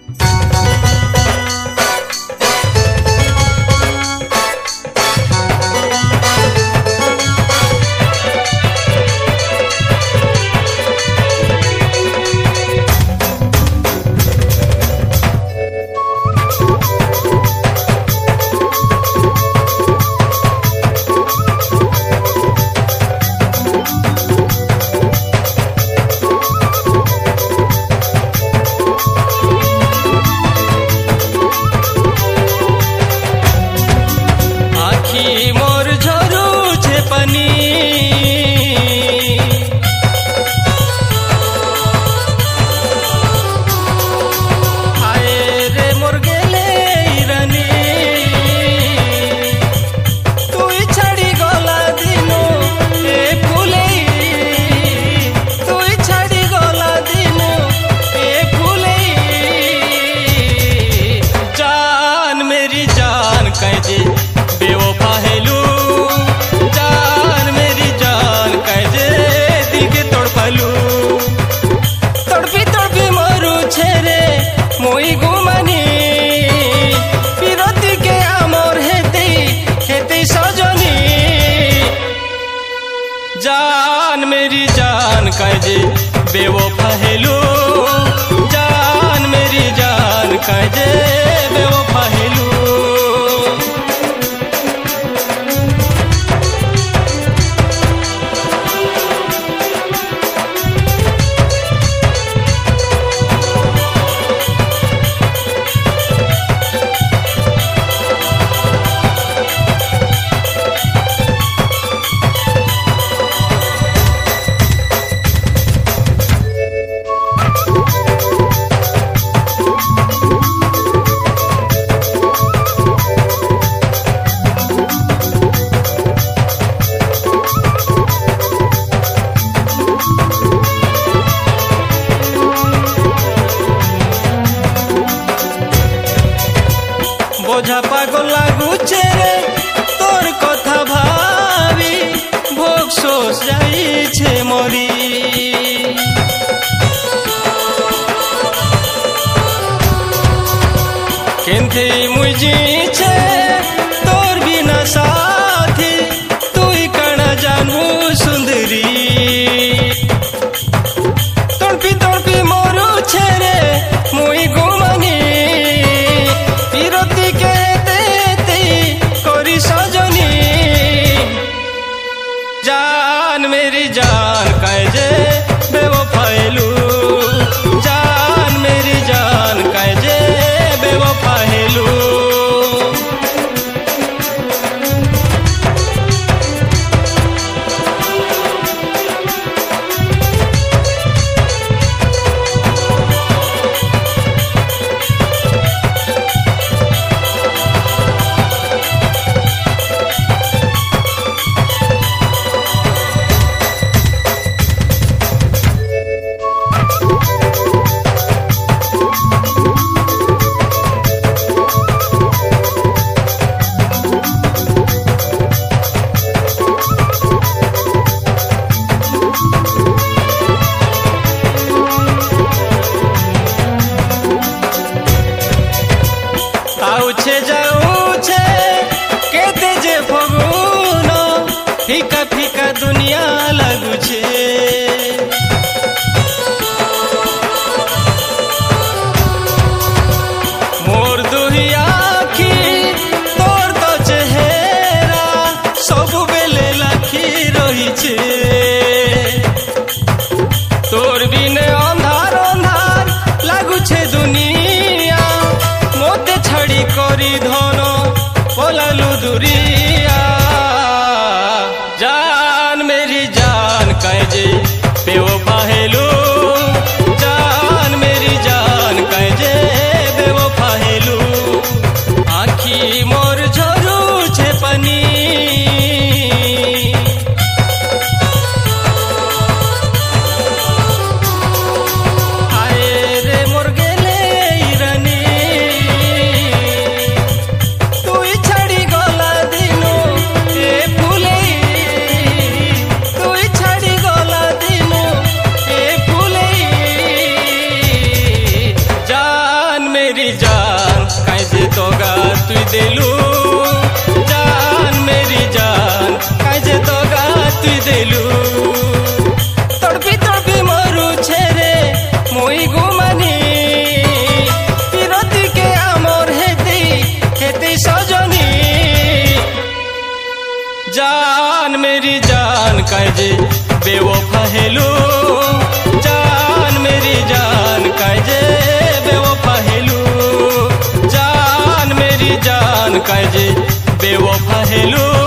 जान मेरी जान कैजे बेवफा हेलो, जान मेरी जान कैजे बेवफा हेलो। बोझा पागल लागुचे रे तोर कथा भावी, भोग सोच जाइछे मरी। केनथे मुई जीछे तोर बिना साथी, तुई कणा जानू सुंदरी। तड़पी तड़पी मोरू छे रे मुई गुमानी, जान मेरी जान कैजे बेवफा हेलो, जान मेरी जान कैजे बेवफा हेलो। आउछे जाउछे केते जे फगुन, फीका फीका दुनिया लागुछे। मोर दुही आखी तोर तो चेहरा सबु बेले लाखी रहिछे। तोर बिने अंधार अंधार लागुछे दुनिया, मोते छड़ी करी धन पलालु दुरिया। जान मेरी जान कैजे बेवफा हेलो, जान मेरी जान कैजे बेवफा हेलो। आखी मोर झरू छे पानी, मेरी जान कैसे तोगा तू दिलू जान मेरी जान कैसे तोगा तू दिलू तड़पी तड़पी मरु छेरे मुई गुमानी पिरती के आमर हेती सजनी जान मेरी जान कैसे बेवफा हेलू जान मेरी जान कैसे बेवफा हेलू जान मेरी जान कैसे बेवफा हेलू।